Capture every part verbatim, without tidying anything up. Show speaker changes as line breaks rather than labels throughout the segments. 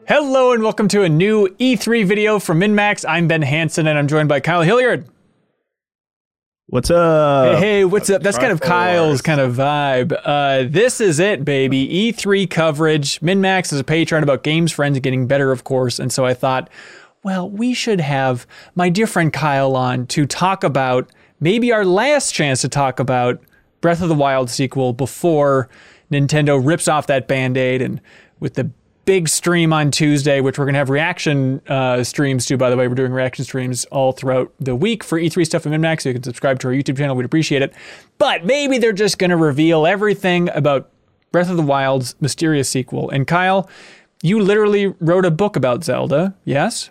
Hello and welcome to a new E three video from MinnMax. I'm Ben Hansen and I'm joined by Kyle Hilliard.
What's up?
Hey, hey, what's up? That's kind of Kyle's kind of vibe. Uh, this is it, baby. E three coverage. MinnMax is a Patreon about games, friends, and getting better, of course. And so I thought, well, we should have my dear friend Kyle on to talk about maybe our last chance to talk about Breath of the Wild sequel before Nintendo rips off that Band-Aid, and with the big stream on Tuesday, which we're going to have reaction uh, streams to, by the way. We're doing reaction streams all throughout the week for E three stuff at MinnMax, so you can subscribe to our YouTube channel. We'd appreciate it. But maybe they're just going to reveal everything about Breath of the Wild's mysterious sequel. And Kyle, you literally wrote a book about Zelda, yes?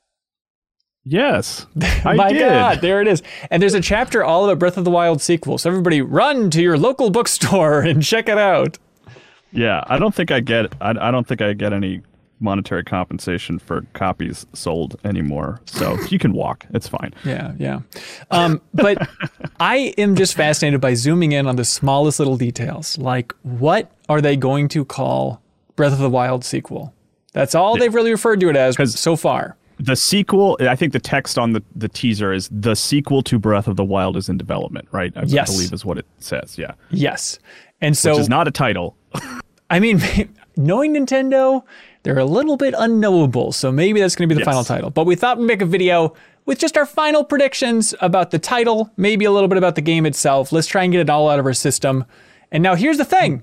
Yes, I
My
did.
God, there it is. And there's a chapter all about Breath of the Wild sequel. So everybody run to your local bookstore and check it out.
Yeah, I don't think I get. I, I don't think I get any monetary compensation for copies sold anymore. So you can walk. It's fine.
Yeah, yeah. Um, but I am just fascinated by zooming in on the smallest little details. Like, what are they going to call Breath of the Wild sequel? That's all yeah. they've really referred to it as so far.
The sequel, I think the text on the, the teaser is the sequel to Breath of the Wild is in development, right? I
yes.
believe is what it says. Yeah.
Yes. And so,
which is not a title.
I mean, knowing Nintendo, they're a little bit unknowable, so maybe that's going to be the yes. final title. But we thought we'd make a video with just our final predictions about the title, maybe a little bit about the game itself. Let's try and get it all out of our system. And now here's the thing.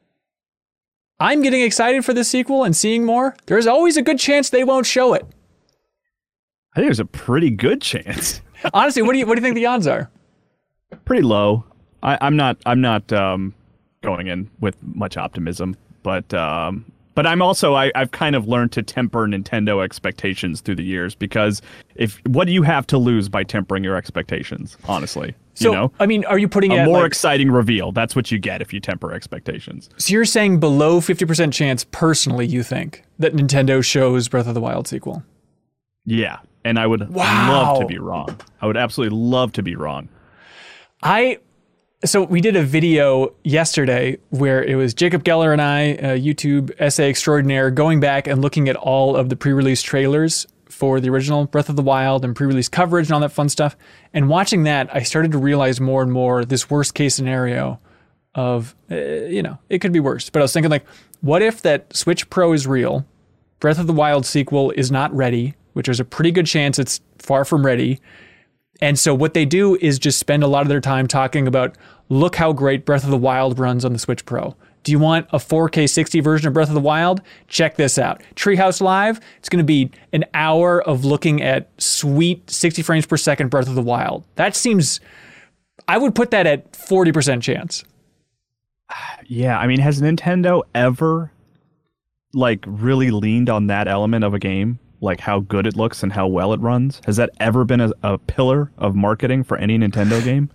I'm getting excited for this sequel and seeing more. There's always a good chance they won't show it.
I think there's a pretty good chance.
Honestly, what do you what do you think the odds are?
Pretty low. I, I'm not. I'm not. Um, going in with much optimism, but um, but I'm also I, I've kind of learned to temper Nintendo expectations through the years, because if what do you have to lose by tempering your expectations? Honestly,
so
you know,
I mean, are you putting
a
it
more
like,
exciting reveal? That's what you get if you temper expectations.
So you're saying below fifty percent chance, personally, you think that Nintendo shows Breath of the Wild sequel?
Yeah, and I would
wow.
love to be wrong. I would absolutely love to be wrong.
I. So we did a video yesterday where it was Jacob Geller and I, a YouTube essay extraordinaire, going back and looking at all of the pre-release trailers for the original Breath of the Wild and pre-release coverage and all that fun stuff. And watching that, I started to realize more and more this worst case scenario of, uh, you know, it could be worse. But I was thinking, like, what if that Switch Pro is real, Breath of the Wild sequel is not ready, which there's a pretty good chance it's far from ready. And so what they do is just spend a lot of their time talking about, look how great Breath of the Wild runs on the Switch Pro. Do you want a four K sixty version of Breath of the Wild? Check this out. Treehouse Live, it's going to be an hour of looking at sweet sixty frames per second Breath of the Wild. That seems, I would put that at forty percent chance.
Yeah, I mean, has Nintendo ever, like, really leaned on that element of a game? Like how good it looks and how well it runs? Has that ever been a, a pillar of marketing for any Nintendo game?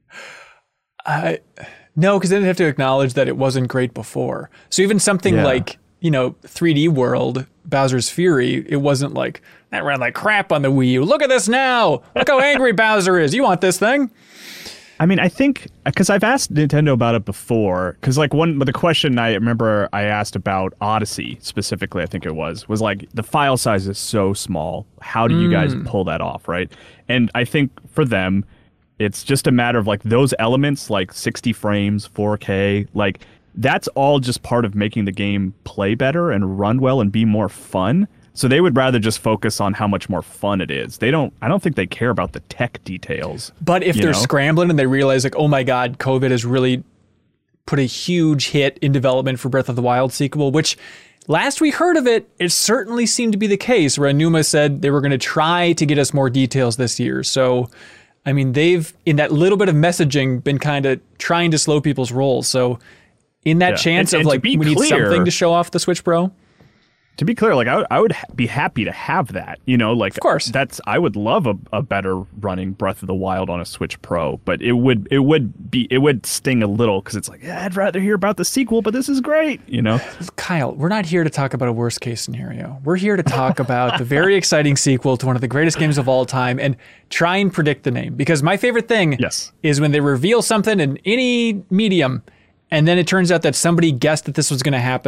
Uh, no, because then they have to acknowledge that it wasn't great before. So even something yeah. like, you know, three D World, Bowser's Fury, it wasn't like, that ran like crap on the Wii U. Look at this now. Look how angry Bowser is. You want this thing?
I mean, I think, because I've asked Nintendo about it before, because like one, but the question I remember I asked about Odyssey specifically, I think it was, was like, the file size is so small. How do you mm. guys pull that off, right? And I think for them, it's just a matter of like those elements, like sixty frames, four K, like that's all just part of making the game play better and run well and be more fun. So they would rather just focus on how much more fun it is. They don't, I don't think they care about the tech details.
But if they're
know?
scrambling and they realize like, oh my God, COVID has really put a huge hit in development for Breath of the Wild sequel, which last we heard of it, it certainly seemed to be the case, where Aonuma said they were going to try to get us more details this year. So, I mean, they've, in that little bit of messaging, been kind of trying to slow people's rolls. So in that yeah. chance
and,
of
and
like, we
clear,
need something to show off the Switch Pro.
To be clear, like I would, I would be happy to have that, you know, like
of course.
That's I would love a, a better running Breath of the Wild on a Switch Pro, but it would it would be it would sting a little because it's like, yeah, I'd rather hear about the sequel, but this is great, you know.
Kyle, we're not here to talk about a worst case scenario. We're here to talk about the very exciting sequel to one of the greatest games of all time and try and predict the name. Because my favorite thing
yes.
is when they reveal something in any medium, and then it turns out that somebody guessed that this was going to happen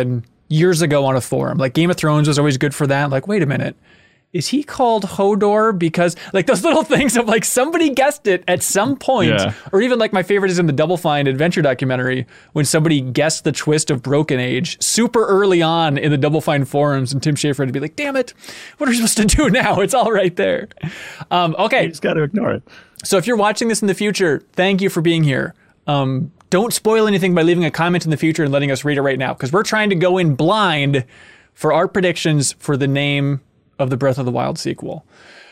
years ago on a forum. Like Game of Thrones was always good for that. Like, wait a minute. Is he called Hodor because like those little things of like somebody guessed it at some point,
Yeah.
or even like my favorite is in the Double Fine adventure documentary when somebody guessed the twist of Broken Age super early on in the Double Fine forums, and Tim Schafer had to be like, damn it, what are we supposed to do now? It's all right there. Um, okay.
You just got to ignore it.
So if you're watching this in the future, thank you for being here. Um, don't spoil anything by leaving a comment in the future and letting us read it right now, because we're trying to go in blind for our predictions for the name of the Breath of the Wild sequel.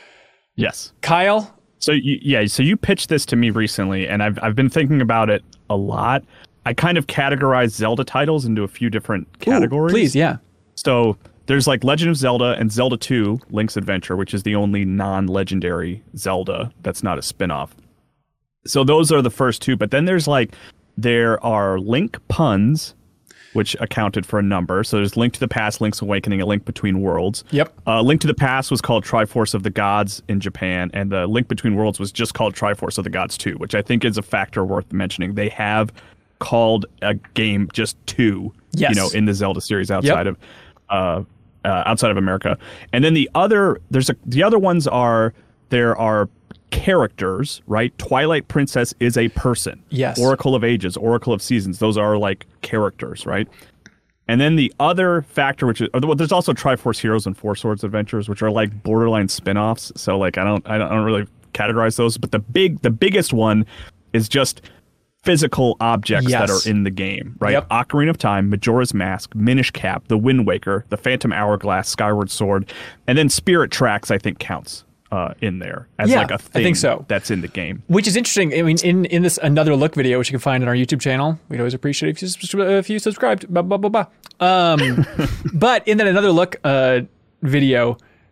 Yes.
Kyle?
So you, yeah, so you pitched this to me recently, and I've I've been thinking about it a lot. I kind of categorized Zelda titles into a few different categories.
Ooh, please, yeah.
So there's like Legend of Zelda and Zelda two, Link's Adventure, which is the only non-legendary Zelda that's not a spin-off. So those are the first two, but then there's like, there are Link puns, which accounted for a number. So there's Link to the Past, Link's Awakening, A Link Between Worlds.
Yep.
Uh, Link to the Past was called Triforce of the Gods in Japan, and the Link Between Worlds was just called Triforce of the Gods two, which I think is a factor worth mentioning. They have called a game just two,
yes.
you know, in the Zelda series outside
yep.
of uh, uh, outside of America. And then the other, there's a, the other ones are, there are characters, right? Twilight Princess is a person.
Yes.
Oracle of Ages, Oracle of Seasons, those are like characters, right? And then the other factor, which is, well, there's also Triforce Heroes and Four Swords Adventures, which are like borderline spin-offs. So like I don't, I don't, I don't really categorize those. But the big, the biggest one is just physical objects
yes.
that are in the game, right?
Yep.
Ocarina of Time, Majora's Mask, Minish Cap, The Wind Waker, The Phantom Hourglass, Skyward Sword, and then Spirit Tracks, I think counts. Uh, in there as
yeah,
like a thing
I think so.
That's in the game.
Which is interesting. I mean, in, in this Another Look video, which you can find on our YouTube channel, we'd always appreciate it if you, if you subscribed. Blah, blah, blah, blah. Um, but in that Another Look uh, video,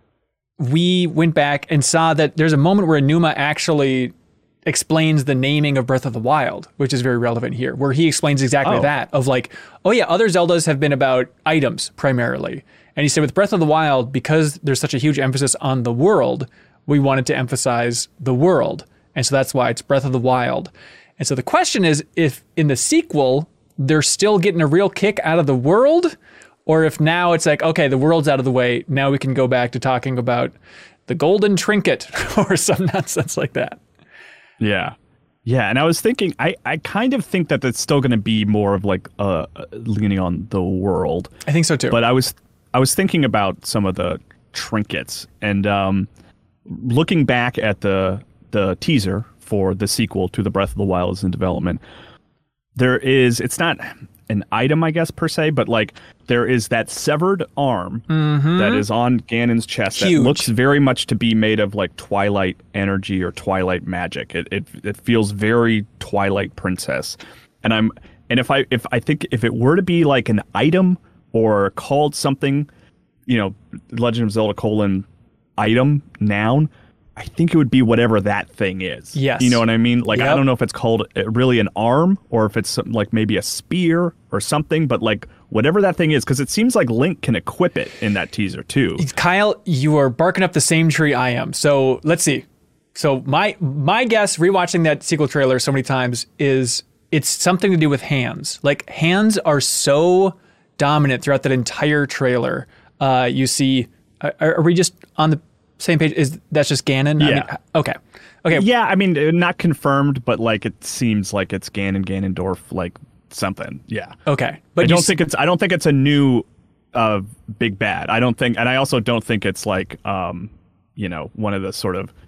we went back and saw that there's a moment where Enuma actually explains the naming of Breath of the Wild, which is very relevant here, where he explains exactly
oh.
that of like, oh yeah, other Zeldas have been about items primarily. And he said with Breath of the Wild, because there's such a huge emphasis on the world, we wanted to emphasize the world. And so that's why it's Breath of the Wild. And so the question is if in the sequel, they're still getting a real kick out of the world, or if now it's like, okay, the world's out of the way. Now we can go back to talking about the golden trinket or some nonsense like that.
Yeah. Yeah. And I was thinking, I, I kind of think that that's still going to be more of like uh, leaning on the world.
I think so too.
But I was I was thinking about some of the trinkets and um, looking back at the the teaser for the sequel to The Breath of the Wild is in development. There is, it's not an item, I guess, per se, but like there is that severed arm
mm-hmm.
that is on Ganon's chest
Huge.
that looks very much to be made of like Twilight energy or Twilight magic. It it it feels very Twilight Princess. And I'm and if I if I think if it were to be like an item or called something, you know, Legend of Zelda colon item noun, I think it would be whatever that thing is.
Yes.
You know what I mean? Like,
Yep.
I don't know if it's called really an arm or if it's something like maybe a spear or something, but like whatever that thing is, because it seems like Link can equip it in that teaser too.
Kyle, you are barking up the same tree I am. So let's see. So my my guess, rewatching that sequel trailer so many times, is it's something to do with hands. Like hands are so dominant throughout that entire trailer. Uh, you see, are, are we just on the same page? Is that's just Ganon?
Yeah.
I mean, okay. Okay.
Yeah, I mean, not confirmed, but like it seems like it's Ganon, Ganondorf, like something. Yeah.
Okay. But
I don't
s-
think it's. I don't think it's a new uh, big bad. I don't think, and I also don't think it's like, um, you know, one of the sort of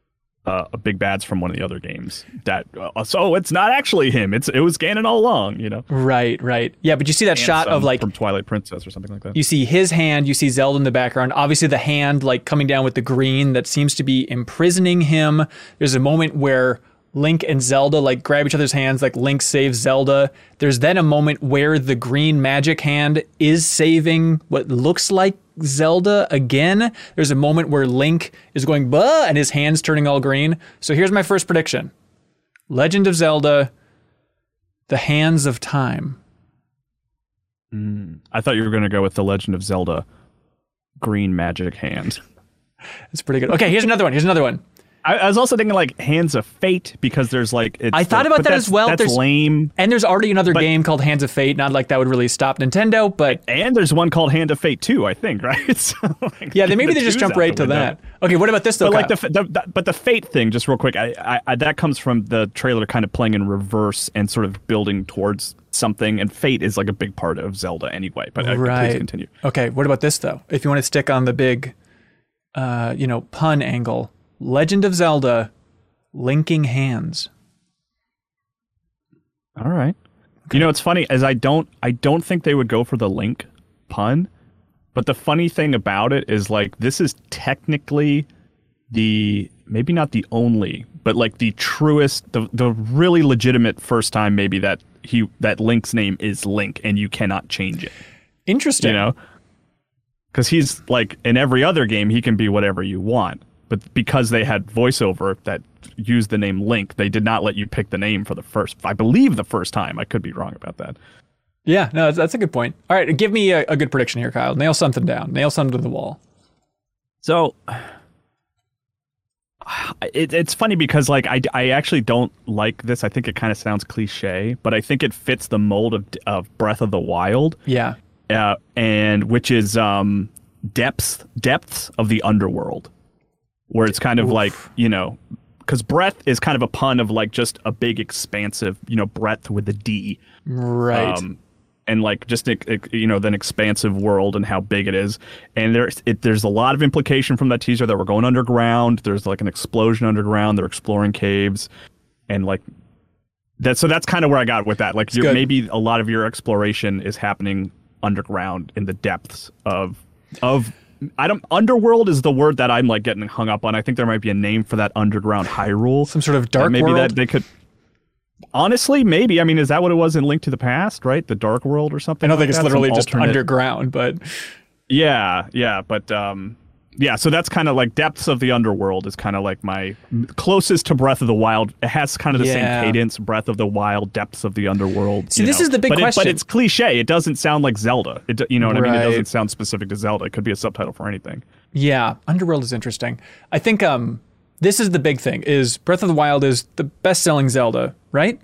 uh, big bads from one of the other games. That uh, so it's not actually him. It's it was Ganon all along. You know.
Right. Right. Yeah. But you see that shot
Some
of like
from Twilight Princess or something like that.
you see his hand, you see Zelda in the background. Obviously, the hand like coming down with the green that seems to be imprisoning him. There's a moment where Link and Zelda like grab each other's hands, like Link saves Zelda. There's then a moment where the green magic hand is saving what looks like Zelda again. There's a moment where Link is going bah and his hand's turning all green. So here's my first prediction. Legend of Zelda, The Hands of Time.
Mm. I thought you were going to go with The Legend of Zelda, green magic hand.
It's pretty good. Okay, here's another one. Here's another one.
I, I was also thinking like Hands of Fate because there's like it's
I thought
the,
about that as well.
That's
there's,
lame.
And there's already another
but,
game called Hands of Fate. Not like that would really stop Nintendo, but
and there's one called Hand of Fate too, I think, right? So, like,
yeah, they maybe
the
they just jump right to that. Okay, what about this though?
But like the, the, the but the Fate thing, just real quick, I, I, I that comes from the trailer kind of playing in reverse and sort of building towards something, and Fate is like a big part of Zelda anyway. But uh,
right.
please continue.
Okay, what about this though? If you want to stick on the big, uh, you know, pun angle, Legend of Zelda. Linking Hands.
All right. Okay. You know, it's funny as I don't I don't think they would go for the Link pun, but the funny thing about it is like this is technically the maybe not the only, but like the truest, the the really legitimate first time maybe that he that Link's name is Link and you cannot change it.
Interesting.
You know? Because he's like in every other game he can be whatever you want. But because they had voiceover that used the name Link, they did not let you pick the name for the first, I believe the first time. I could be wrong about that.
Yeah, no, that's, that's a good point. All right, give me a, a good prediction here, Kyle. Nail something down. Nail something to the wall.
So, it, it's funny because like I, I actually don't like this. I think it kind of sounds cliche, but I think it fits the mold of, of Breath of the Wild.
Yeah.
Uh, and which is um, depths, depths of the underworld. Where it's kind of Oof. like, you know, because breadth is kind of a pun of like just a big expansive, you know, breadth with a D.
Right.
Um, and like just, you know, an expansive world and how big it is. And there's, it, there's a lot of implication from that teaser that we're going underground. There's like an explosion underground. They're exploring caves. And like that. So that's kind of where I got with that. Like you're, maybe a lot of your exploration is happening underground in the depths of, of, I don't. Underworld is the word that I'm like getting hung up on. I think there might be a name for that underground Hyrule.
Some sort of dark
maybe
world.
Maybe that they could. Honestly, maybe. I mean, is that what it was in Link to the Past? Right, the dark world or something.
I don't
like
think it's
that?
literally
Some
just
alternate...
underground, but
yeah, yeah, but um, yeah. So that's kind of like depths of the underworld is kind of like my closest to Breath of the Wild. It has kind of the
yeah.
same cadence. Breath of the Wild, depths of the underworld.
See, this
know.
is the big
but
question.
It, but it's cliche. It doesn't sound like Zelda. It, you know what right. I mean? It doesn't sound specific to Zelda. It could be a subtitle for anything.
Yeah, Underworld is interesting. I think um, this is the big thing, is Breath of the Wild is the best-selling Zelda, right?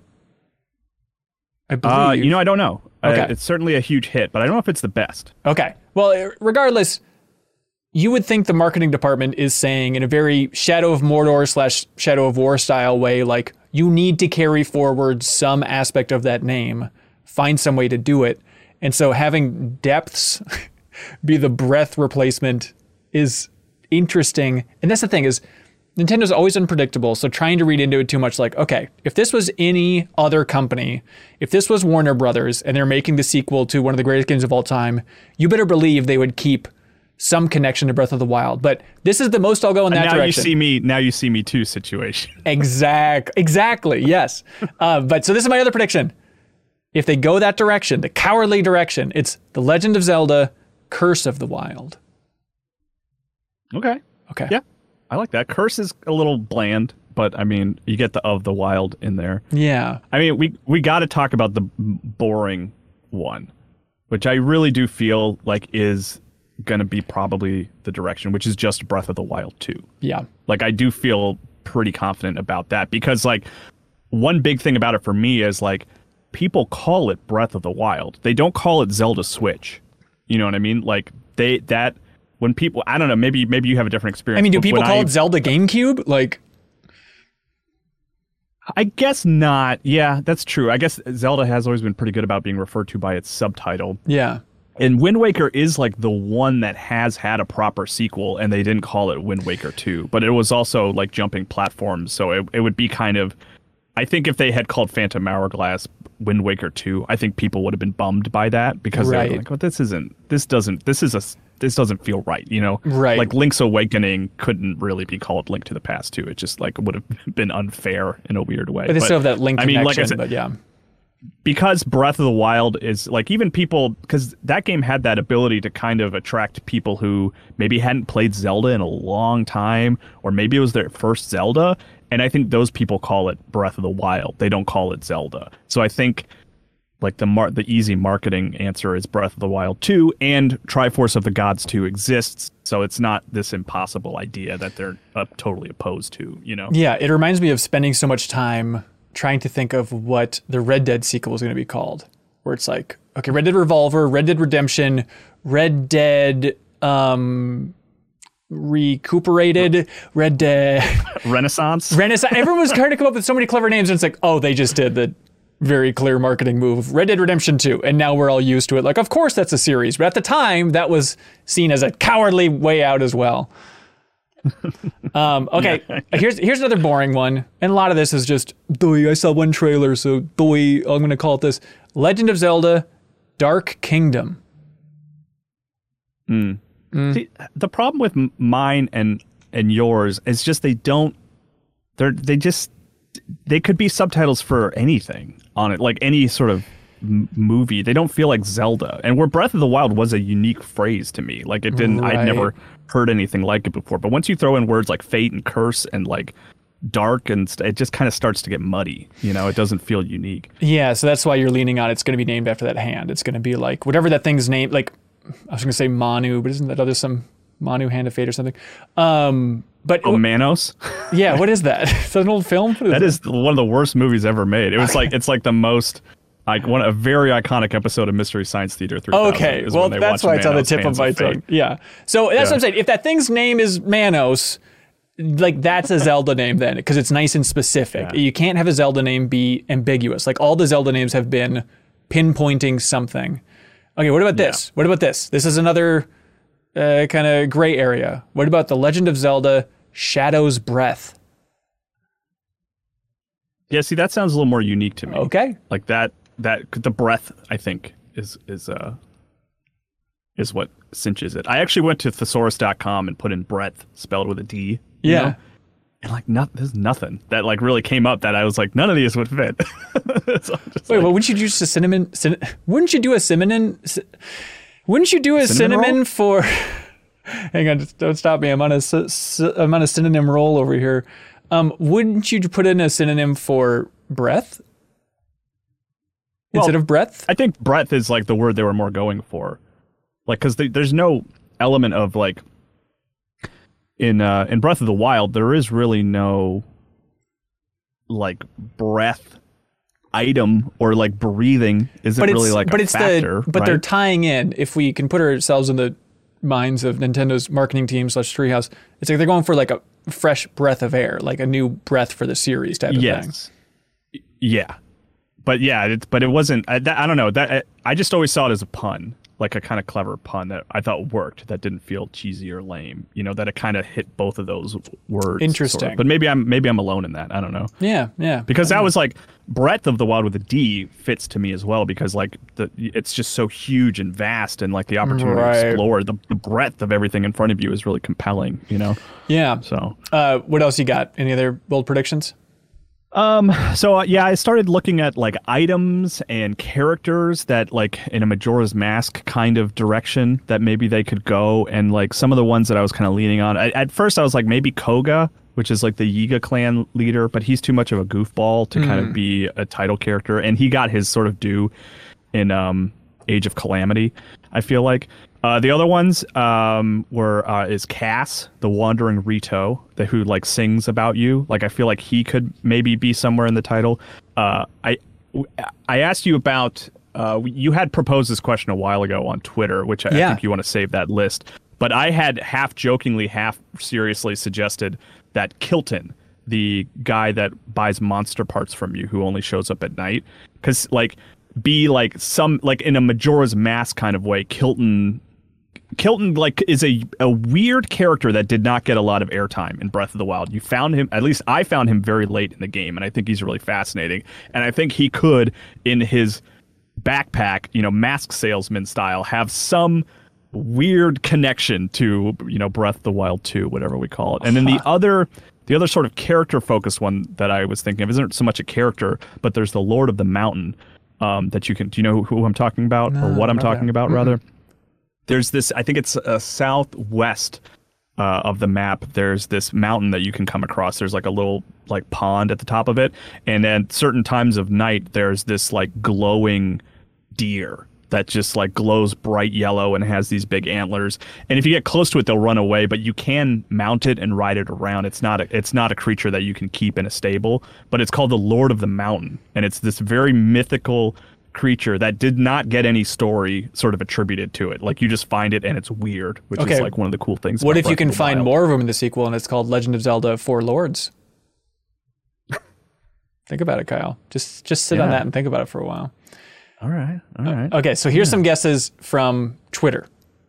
I believe.
Uh, you know, I don't know.
Okay.
Uh, it's certainly a huge hit, but I don't know if it's the best.
Okay. Well, regardless, you would think the marketing department is saying in a very Shadow of Mordor slash Shadow of War style way, like, you need to carry forward some aspect of that name, find some way to do it. And so having depths be the breath replacement is interesting. And that's the thing is Nintendo's always unpredictable. So trying to read into it too much, like, okay, if this was any other company, if this was Warner Brothers and they're making the sequel to one of the greatest games of all time, you better believe they would keep some connection to Breath of the Wild. But this is the most I'll go in that
now
direction.
You see me, now you see me too situation.
Exact, exactly. Yes. uh, but so this is my other prediction. If they go that direction, the cowardly direction, it's The Legend of Zelda, Curse of the Wild.
Okay.
Okay.
Yeah. I like that. Curse is a little bland, but I mean, you get the of the wild in there.
Yeah.
I mean, we we got to talk about the boring one, which I really do feel like is going to be probably the direction, which is just Breath of the Wild two.
Yeah.
Like I do feel pretty confident about that because like one big thing about it for me is like people call it Breath of the Wild. They don't call it Zelda Switch. You know what I mean? Like they that when people I don't know, maybe maybe you have a different experience.
I mean, do people call
I,
it Zelda GameCube? Like
I guess not. Yeah, that's true. I guess Zelda has always been pretty good about being referred to by its subtitle.
Yeah.
And Wind Waker is like the one that has had a proper sequel, and they didn't call it Wind Waker two. But it was also like jumping platforms, so it, it would be kind of... I think if they had called Phantom Hourglass Wind Waker two, I think people would have been bummed by that because
right.
they were like, well, this isn't... This doesn't... This is a... This doesn't feel right, you know?
Right.
Like Link's Awakening couldn't really be called Link to the Past two. It just like would have been unfair in a weird way.
But they still have that Link
I
connection,
mean, like I said,
but yeah.
Because Breath of the Wild is like even people because that game had that ability to kind of attract people who maybe hadn't played Zelda in a long time, or maybe it was their first Zelda. And I think those people call it Breath of the Wild. They don't call it Zelda. So I think like the mar- the easy marketing answer is Breath of the Wild two, and Triforce of the Gods two exists. So it's not this impossible idea that they're uh, totally opposed to, you know?
Yeah, it reminds me of spending so much time trying to think of what the Red Dead sequel was going to be called, where it's like, okay, Red Dead Revolver, Red Dead Redemption, Red Dead um, Recuperated, Red Dead
Renaissance.
Renaissance. Everyone was trying to come up with so many clever names, and it's like, oh, they just did the very clear marketing move, Red Dead Redemption two, and now we're all used to it. Like, of course that's a series, but at the time that was seen as a cowardly way out as well. um, okay, here's here's another boring one, and a lot of this is just, doy, I saw one trailer, so doy, I'm going to call it this. Legend of Zelda, Dark Kingdom.
Mm. Mm. See, the problem with m- mine and and yours is just they don't, they're they just, they could be subtitles for anything on it, like any sort of m- movie. They don't feel like Zelda. And where Breath of the Wild was a unique phrase to me. Like it didn't, right. I'd never heard anything like it before. But once you throw in words like fate and curse and like dark, and st- it just kind of starts to get muddy. You know, it doesn't feel unique.
Yeah, so that's why you're leaning on it's going to be named after that hand. It's going to be like whatever that thing's name. Like I was going to say Manu, but isn't that other some Manu Hand of Fate or something? Um, but
oh, Manos.
Yeah, what is that? Is that an old film? Is
that, that is one of the worst movies ever made. It was like it's like the most like one a very iconic episode of Mystery Science Theater three thousand.
Okay, well that's why it's on the tip of my tongue. Yeah, so that's yeah. what I'm saying. If that thing's name is Manos, like that's a Zelda name then, because it's nice and specific. Yeah. You can't have a Zelda name be ambiguous. Like all the Zelda names have been pinpointing something. Okay, what about this? Yeah. What about this? This is another uh, kind of gray area. What about The Legend of Zelda Shadow's Breath?
Yeah, see, that sounds a little more unique to me.
Okay.
Like that, that the breath, I think, is is uh is what cinches it. I actually went to thesaurus dot com and put in breath spelled with a D.
Yeah.
Know? And like, not, there's nothing that like really came up that I was like, none of these would fit. So
Wait, like, well, wouldn't you use a cinnamon? Cin- wouldn't you do a cinnamon? C- wouldn't you do a cinnamon, cinnamon for? Hang on, just don't stop me. I'm on a I'm on a synonym roll over here. Um, wouldn't you put in a synonym for breath
well,
instead of breath?
I think breath is like the word they were more going for, like because there's no element of like. In uh, in Breath of the Wild, there is really no like breath item or like breathing isn't really like
but
a
it's
factor.
The, but
right?
they're tying in. If we can put ourselves in the minds of Nintendo's marketing team slash Treehouse, it's like they're going for like a fresh breath of air, like a new breath for the series type of
yes. thing. Yeah, but yeah, it, but it wasn't. I, that, I don't know. That I just always saw it as a pun. Like a kind of clever pun that I thought worked, that didn't feel cheesy or lame. You know, that it kind of hit both of those words.
Interesting.
Sort of. But maybe I'm maybe I'm alone in that. I don't know.
Yeah, yeah.
Because that was like Breath of the Wild with a D fits to me as well, because like the it's just so huge and vast, and like the opportunity right. to explore the, the breadth of everything in front of you is really compelling. You know.
Yeah.
So.
Uh, what else you got? Any other bold predictions?
Um, so uh, yeah, I started looking at like items and characters that like in a Majora's Mask kind of direction that maybe they could go, and like some of the ones that I was kind of leaning on. I, at first I was like maybe Koga, which is like the Yiga clan leader, but he's too much of a goofball to mm. kind of be a title character, and he got his sort of due in um Age of Calamity, I feel like. Uh, the other ones um, were uh, is Cass, the wandering Rito, the, who like sings about you. Like I feel like he could maybe be somewhere in the title. Uh, I I asked you about uh, you had proposed this question a while ago on Twitter, which I, yeah. I think you want to save that list. But I had half jokingly, half seriously suggested that Kilton, the guy that buys monster parts from you, who only shows up at night, because like be like some like in a Majora's Mask kind of way, Kilton. Kilton like is a a weird character that did not get a lot of airtime in Breath of the Wild. You found him, at least I found him very late in the game, and I think he's really fascinating. And I think he could, in his backpack, you know, mask salesman style, have some weird connection to, you know, Breath of the Wild two, whatever we call it. And then the other the other sort of character focused one that I was thinking of isn't so much a character, but there's the Lord of the Mountain um, that you can. Do you know who, who I'm talking about, no, or what I'm talking that. about, mm-hmm. rather? There's this, I think it's uh, southwest uh, of the map. There's this mountain that you can come across. There's like a little like pond at the top of it. And at certain times of night, there's this like glowing deer that just like glows bright yellow and has these big antlers. And if you get close to it, they'll run away, but you can mount it and ride it around. It's not a, it's not a creature that you can keep in a stable, but it's called the Lord of the Mountain. And it's this very mythical creature that did not get any story sort of attributed to it. Like you just find it and it's weird, which
okay.
is like one of the cool things.
What
about
if you
Breath
can
of the
find
Wild.
more of them in the sequel and it's called Legend of Zelda Four Lords? Think about it, Kyle. Just just sit
Yeah.
on that and think about it for a while.
All right. All right.
Okay, so here's yeah. some guesses from Twitter.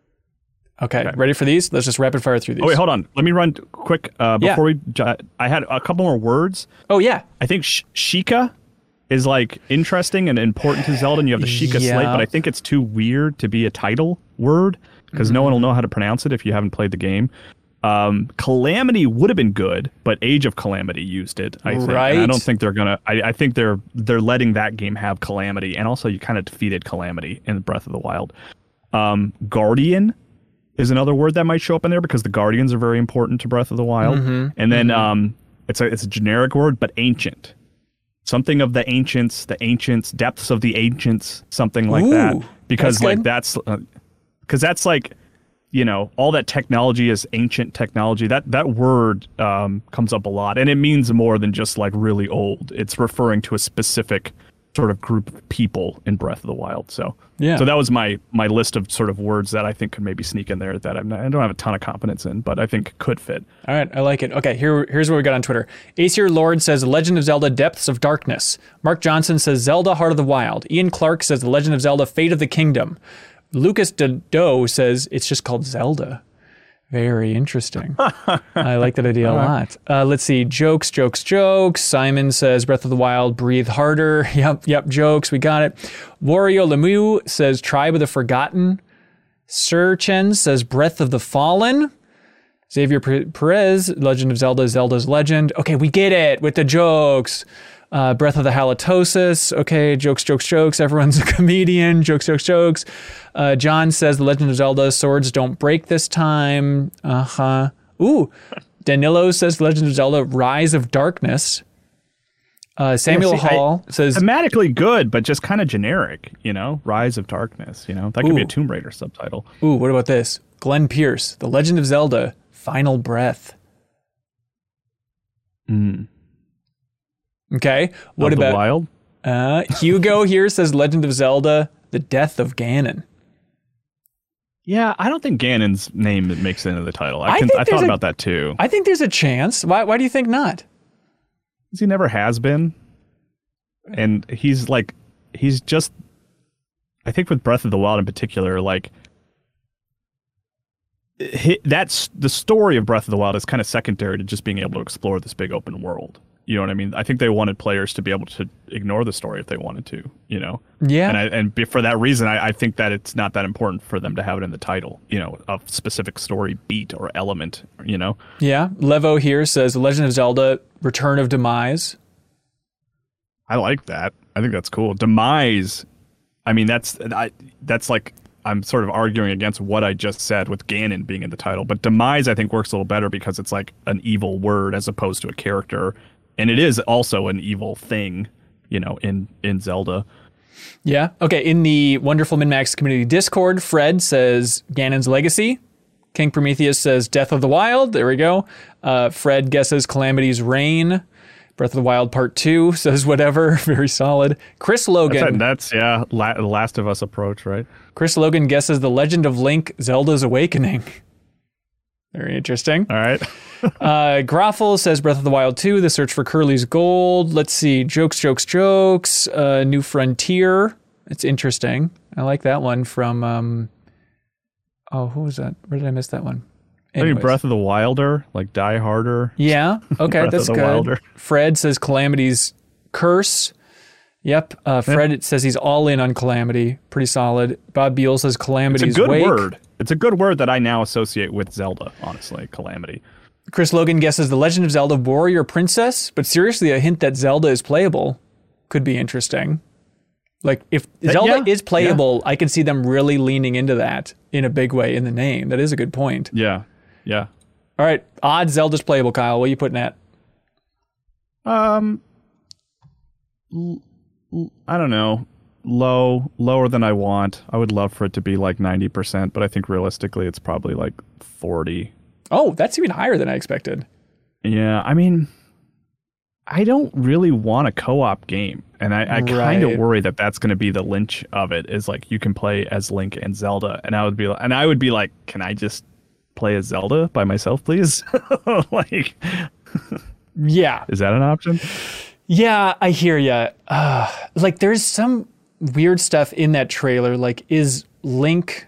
Okay, okay, ready for these? Let's just rapid fire through these.
Oh, wait, hold on. Let me run quick uh, before
yeah.
we... I had a couple more words.
Oh, yeah.
I think Sh- Sheikah is like interesting and important to Zelda, and you have the Sheikah
yeah.
Slate, but I think it's too weird to be a title word because mm-hmm. no one will know how to pronounce it if you haven't played the game. Um, Calamity would have been good, but Age of Calamity used it, I think.
Right.
And I don't think they're gonna. I, I think they're they're letting that game have Calamity, and also you kind of defeated Calamity in Breath of the Wild. Um, Guardian is another word that might show up in there because the Guardians are very important to Breath of the Wild. Mm-hmm. And then mm-hmm. um, it's a it's a generic word, but ancient. Something of the ancients, the ancients, depths of the ancients, something like
Ooh,
that. Because
that's
like
good.
that's because uh, that's like. You know, all that technology is ancient technology. That that word um, comes up a lot, and it means more than just like really old. It's referring to a specific sort of group of people in Breath of the Wild. So
yeah.
So that was my my list of sort of words that I think could maybe sneak in there that I'm not, I don't have a ton of confidence in, but I think could fit.
All right, I like it. Okay, here here's what we got on Twitter. Aesir Lord says Legend of Zelda Depths of Darkness. Mark Johnson says Zelda Heart of the Wild. Ian Clark says The Legend of Zelda Fate of the Kingdom. Lucas Doe says it's just called Zelda. Very interesting. I like that idea a lot. Uh, let's see. Jokes, jokes, jokes. Simon says Breath of the Wild, breathe harder. Yep, yep, jokes. We got it. Wario Lemieux says Tribe of the Forgotten. Sir Chen says Breath of the Fallen. Xavier Perez, Legend of Zelda, Zelda's Legend. Okay, we get it with the jokes. Uh, Breath of the Halitosis. Okay, jokes, jokes, jokes. Everyone's a comedian. Jokes, jokes, jokes. Uh, John says The Legend of Zelda, swords don't break this time. Uh-huh. Ooh. Danilo says The Legend of Zelda, Rise of Darkness. Uh, Samuel yeah, see, Hall I, says...
Thematically good, but just kind of generic, you know? Rise of Darkness, you know? That could ooh. be a Tomb Raider subtitle.
Ooh, what about this? Glenn Pierce, The Legend of Zelda, Final Breath.
Hmm.
Okay, what
of
about
the Wild?
Uh, Hugo here says Legend of Zelda: The Death of Ganon.
Yeah, I don't think Ganon's name makes it into the title. I, can, I, I thought a, about that too.
I think there's a chance. Why? Why do you think not?
Because he never has been, and he's like, he's just. I think with Breath of the Wild in particular, like. He, that's the story of Breath of the Wild is kind of secondary to just being able to explore this big open world. You know what I mean? I think they wanted players to be able to ignore the story if they wanted to, you know?
Yeah.
And I, and for that reason, I, I think that it's not that important for them to have it in the title, you know, a specific story beat or element, you know?
Yeah. Levo here says Legend of Zelda, Return of Demise.
I like that. I think that's cool. Demise, I mean, that's I, that's like, I'm sort of arguing against what I just said with Ganon being in the title. But Demise, I think, works a little better because it's like an evil word as opposed to a character. And it is also an evil thing, you know, in, in Zelda.
Yeah. Okay. In the Wonderful Min-Max Community Discord, Fred says Ganon's Legacy. King Prometheus says Death of the Wild. There we go. Uh, Fred guesses Calamity's Reign. Breath of the Wild Part two says whatever. Very solid. Chris Logan.
That's, that's yeah, La- Last of Us approach, right?
Chris Logan guesses The Legend of Link, Zelda's Awakening. Very interesting.
All right.
uh, Groffel says Breath of the Wild two, The Search for Curly's Gold. Let's see. Jokes, jokes, jokes. Uh, New Frontier. It's interesting. I like that one from... Um, oh, who was that? Where did I miss that one?
Maybe Breath of the Wilder, like Die Harder.
Yeah. Okay, that's good. Wilder. Fred says Calamity's Curse. Yep. Uh, Fred yeah. says he's all in on Calamity. Pretty solid. Bob Beal says Calamity's
It's a good
Wake.
word. It's a good word that I now associate with Zelda, honestly, Calamity.
Chris Logan guesses The Legend of Zelda Warrior Princess, but seriously, a hint that Zelda is playable could be interesting. Like, if uh, Zelda yeah, is playable, yeah. I could see them really leaning into that in a big way in the name. That is a good point.
Yeah. Yeah.
All right. Odd Zelda's playable, Kyle. What are you putting at?
Um, I don't know. low, lower than I want. I would love for it to be like ninety percent, but I think realistically it's probably like forty.
Oh, that's even higher than I expected.
Yeah, I mean, I don't really want a co-op game, and I, I kind of
Right.
worry that that's going to be the lynch of it. Is like you can play as Link and Zelda, and I would be, and I would be like, can I just play as Zelda by myself, please? Like,
Yeah.
is that an option?
Yeah, I hear ya. Uh, like, there's some weird stuff in that trailer. Like, is Link...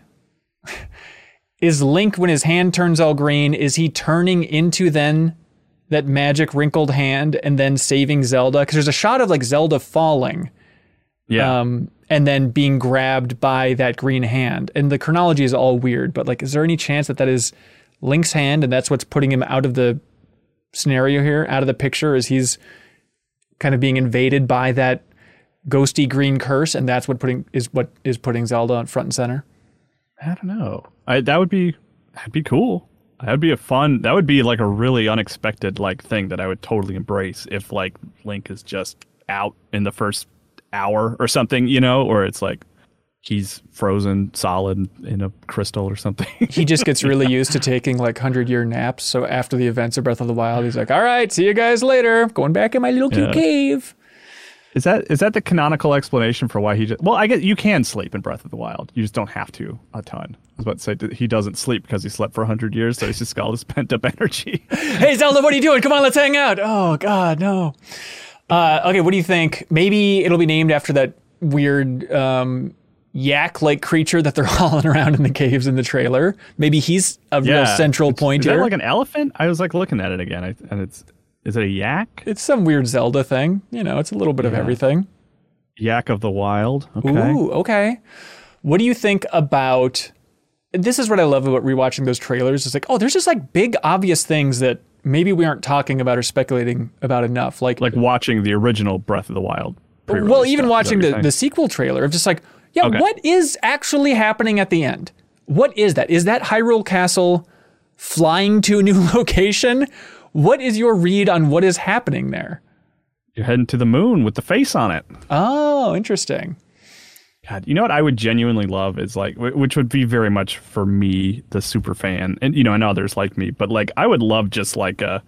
Is Link, when his hand turns all green, is he turning into then that magic wrinkled hand and then saving Zelda? Because there's a shot of like Zelda falling,
Yeah.
um, and then being grabbed by that green hand. And the chronology is all weird, but like, is there any chance that that is Link's hand and that's what's putting him out of the scenario here, out of the picture, as he's kind of being invaded by that ghosty green curse, and that's what putting is what is putting Zelda on front and center?
I don't know. I that would be that'd be cool. That'd be a fun. That would be like a really unexpected like thing that I would totally embrace if like Link is just out in the first hour or something, you know, or it's like he's frozen solid in a crystal or something.
He just gets really used to taking like hundred year naps. So after the events of Breath of the Wild, he's like, "All right, see you guys later. Going back in my little cute
Yeah.
cave."
Is that is that the canonical explanation for why he just? Well, I guess you can sleep in Breath of the Wild. You just don't have to a ton. I was about to say that he doesn't sleep because he slept for a hundred years, so he's just got all this pent up energy.
Hey Zelda, what are you doing? Come on, let's hang out. Oh God, no. Uh, okay, what do you think? Maybe it'll be named after that weird um, yak-like creature that they're hauling around in the caves in the trailer. Maybe he's a real central
It's-
point
is
here.
that like an elephant? I was like looking at it again, I, and it's is it a yak?
It's some weird Zelda thing. You know, it's a little bit of
Yeah.
everything.
Yak of the Wild. Okay.
Ooh, okay. What do you think about... This is what I love about rewatching those trailers. It's like, oh, there's just like big obvious things that maybe we aren't talking about or speculating about enough. Like,
Like watching the original Breath of the Wild. pre-release
well, even
stuff, is
watching
that what
the,
you're
the
saying?
sequel trailer of just like, yeah,
Okay.
what is actually happening at the end? What is that? Is that Hyrule Castle flying to a new location? What is your read on what is happening there?
You're heading to the moon with the face on it.
Oh, interesting.
God, you know what I would genuinely love is like, wh- which would be very much for me, the super fan, and you know, and others like me, but like, I would love just like a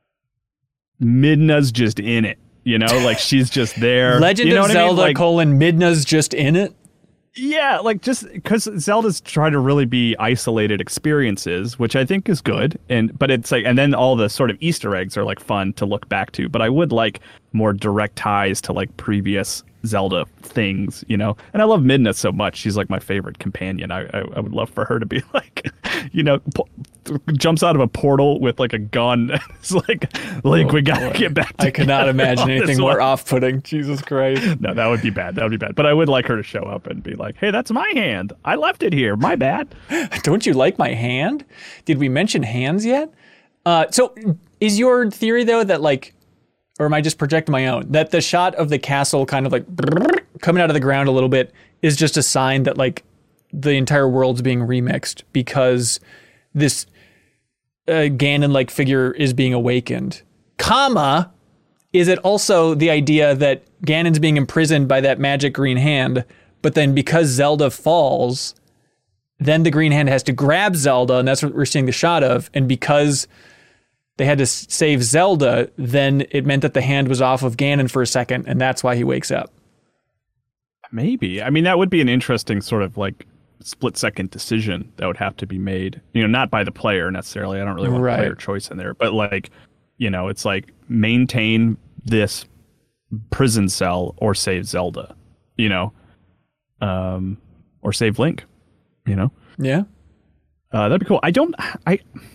Midna's just in it, you know, like she's just there.
Legend
you know
of
what I mean?
Zelda
Like,
colon Midna's just in it.
yeah, like just because Zelda's trying to really be isolated experiences, which I think is good, and but it's like, and then all the sort of Easter eggs are like fun to look back to. But I would like more direct ties to like previous Zelda things, you know. And I love Midna so much; she's like my favorite companion. I I, I would love for her to be like, you know, po- jumps out of a portal with like a gun. It's like, Link, we gotta
boy.
get back.
I cannot
together
imagine
on this
anything more
one.
off-putting. Jesus Christ.
No, that would be bad. That would be bad. But I would like her to show up and be like, "Hey, that's my hand. I left it here. My bad."
Don't you like my hand? Did we mention hands yet? Uh, so is your theory though that like, or am I just projecting my own, that the shot of the castle kind of like coming out of the ground a little bit is just a sign that like the entire world's being remixed because this uh, Ganon-like figure is being awakened, comma, is it also the idea that Ganon's being imprisoned by that magic green hand, but then because Zelda falls, then the green hand has to grab Zelda, and that's what we're seeing the shot of. And because they had to s- save Zelda, then it meant that the hand was off of Ganon for a second, and that's why he wakes up.
Maybe. I mean, that would be an interesting sort of like split second decision that would have to be made. You know, not by the player necessarily. I don't really want
Right.
player choice in there, but like, you know, it's like maintain this prison cell or save Zelda, you know, um, or save Link, you know.
Yeah.
Uh, that'd be cool. I don't. I.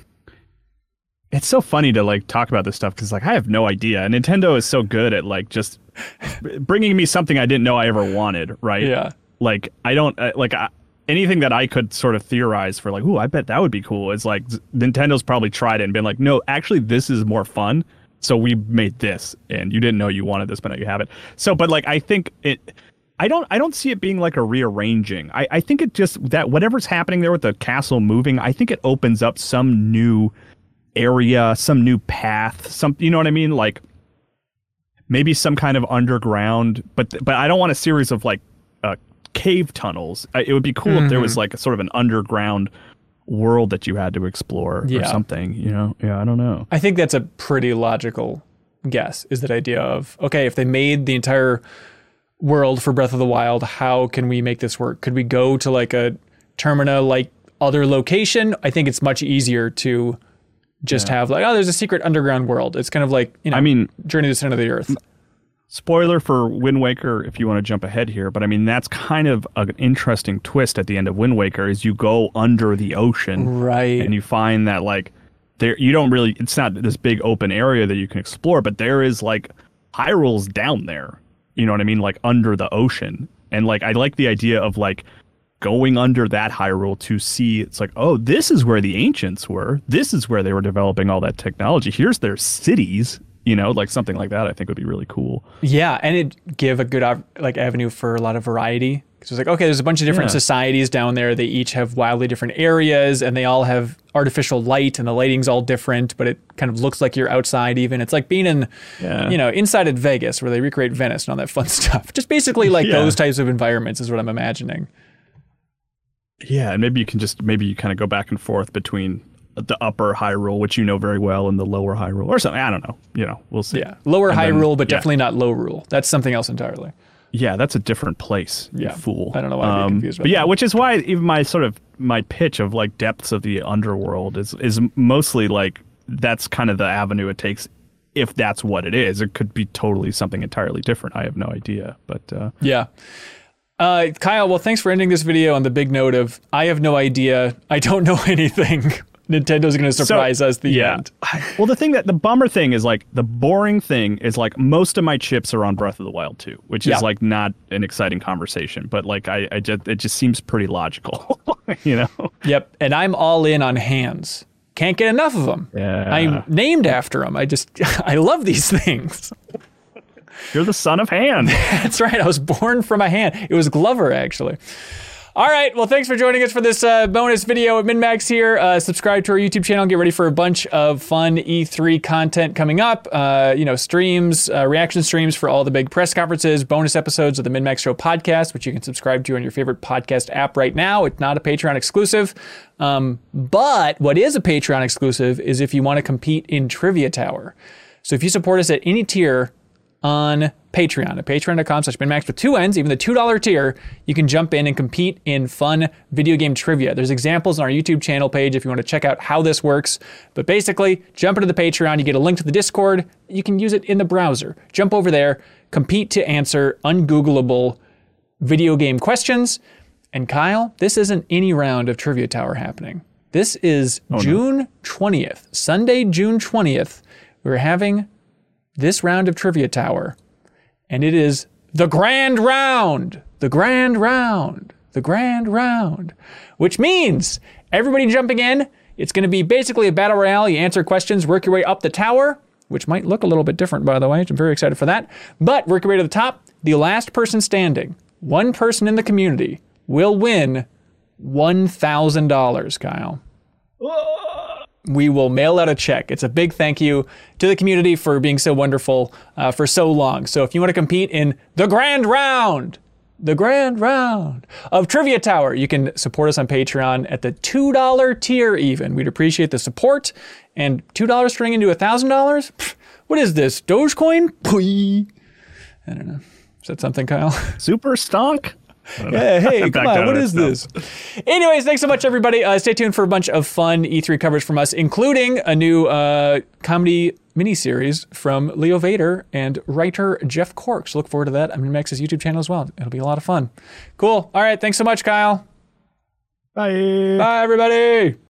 It's so funny to like talk about this stuff because like I have no idea. And Nintendo is so good at like just bringing me something I didn't know I ever wanted. Right.
Yeah.
Like I don't uh, like I, anything that I could sort of theorize for like, ooh, I bet that would be cool. Is like z- Nintendo's probably tried it and been like, no, actually, this is more fun. So we made this, and you didn't know you wanted this, but now you have it. So, but like I think it. I don't I don't see it being like a rearranging. I, I think it just that whatever's happening there with the castle moving, I think it opens up some new area, some new path, some you know what I mean? Like maybe some kind of underground, but but I don't want a series of like cave tunnels. I, it would be cool mm-hmm. if there was like a sort of an underground world that you had to explore yeah. or something, you know? Yeah, I don't know.
I think that's a pretty logical guess, is that idea of, okay, if they made the entire world for Breath of the Wild, how can we make this work? Could we go to like a Termina like other location? I think it's much easier to just yeah. have like, oh, there's a secret underground world. It's kind of like, you know,
I mean,
Journey to the Center of the Earth.
Spoiler for Wind Waker, if you want to jump ahead here, but I mean, that's kind of an interesting twist at the end of Wind Waker is you go under the ocean.
Right.
And you find that like there, you don't really, it's not this big open area that you can explore, but there is like Hyrule's down there. You know what I mean? Like under the ocean. And like, I like the idea of like going under that Hyrule to see, it's like, oh, this is where the ancients were. This is where they were developing all that technology. Here's their cities. You know, like something like that, I think would be really cool.
Yeah, and it'd give a good like avenue for a lot of variety. Because it's like, okay, there's a bunch of different yeah. societies down there. They each have wildly different areas, and they all have artificial light, and the lighting's all different, but it kind of looks like you're outside even. It's like being in, yeah. you know, inside at Vegas, where they recreate Venice and all that fun stuff. Just basically like yeah. those types of environments is what I'm imagining.
Yeah, and maybe you can just, maybe you kind of go back and forth between the upper Hyrule, which you know very well, and the lower Hyrule, or something. I don't know. You know, we'll see.
Yeah, lower
and
Hyrule,
then,
but
yeah.
definitely not low rule. That's something else entirely.
Yeah, that's a different place.
Yeah,
you fool.
I don't know why I'm
um,
confused. About
but yeah,
that.
which is why even my sort of my pitch of like depths of the underworld is is mostly like that's kind of the avenue it takes. If that's what it is, it could be totally something entirely different. I have no idea, but uh,
yeah. Uh, Kyle, well, thanks for ending this video on the big note of I have no idea. I don't know anything. Nintendo's going to surprise so, us the
yeah.
end.
Well, the thing that the bummer thing is like the boring thing is like most of my chips are on Breath of the Wild two, which
yeah.
is like not an exciting conversation, but like I, I just it just seems pretty logical, you know?
Yep. And I'm all in on hands. Can't get enough of them.
Yeah.
I'm named after them. I just I love these things.
You're the son of hand.
That's right. I was born from a hand. It was Glover, actually. All right. Well, thanks for joining us for this uh, bonus video at MinnMax here. Uh, subscribe to our YouTube channel. Get ready for a bunch of fun E three content coming up. Uh, you know, streams, uh, reaction streams for all the big press conferences, bonus episodes of the MinnMax Show podcast, which you can subscribe to on your favorite podcast app right now. It's not a Patreon exclusive. Um, but what is a Patreon exclusive is if you want to compete in Trivia Tower. So if you support us at any tier on Patreon, at patreon.com slash MinnMax with two N's, even the two dollar tier, you can jump in and compete in fun video game trivia. There's examples on our YouTube channel page if you want to check out how this works. But basically, jump into the Patreon, you get a link to the Discord, you can use it in the browser. Jump over there, compete to answer ungoogleable video game questions. And Kyle, this isn't any round of Trivia Tower happening. This is oh, June no. twentieth, Sunday, June twentieth. We're having this round of Trivia Tower. And it is the grand round, the grand round, the grand round, which means everybody jumping in, it's going to be basically a battle royale. You answer questions, work your way up the tower, which might look a little bit different, by the way. I'm very excited for that. But work your way to the top. The last person standing, one person in the community, will win one thousand dollars, Kyle. We will mail out a check. It's a big thank you to the community for being so wonderful uh, for so long. So if you want to compete in the grand round, the grand round of Trivia Tower, you can support us on Patreon at the two dollar tier even. We'd appreciate the support. And two dollars turning into one thousand dollars? What is this, Dogecoin? I don't know. Is that something, Kyle?
Super stonk?
Yeah, hey, come on, what is this? Anyways, thanks so much, everybody. Uh, stay tuned for a bunch of fun E three coverage from us, including a new uh, comedy miniseries from Leo Vader and writer Jeff Cork. So look forward to that on MinnMax's YouTube channel as well. It'll be a lot of fun. Cool. All right, thanks so much, Kyle.
Bye.
Bye, everybody.